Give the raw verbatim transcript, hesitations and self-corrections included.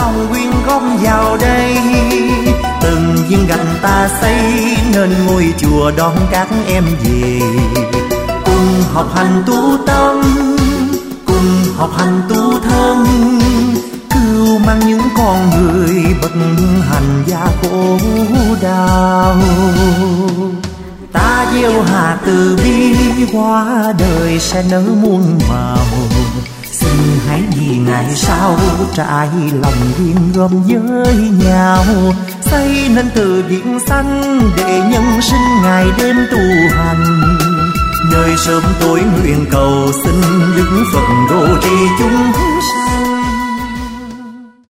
hồng quyên góp vào đây. Từng viên gạch ta xây nên ngôi chùa đón các em về. Cùng học hành tu tâm, cùng học hành tu thân, cứu mang những con người bất hạnh và khổ đau. Ta gieo hạt từ bi, hoa đời sẽ nở muôn màu. Xin hãy vì ngày sau trải lòng duyên gom với nhau, xây nên từ biển xanh để nhân sinh ngày đêm tu hành. Nơi sớm tối nguyện cầu xin Đức Phật độ trì chúng sanh.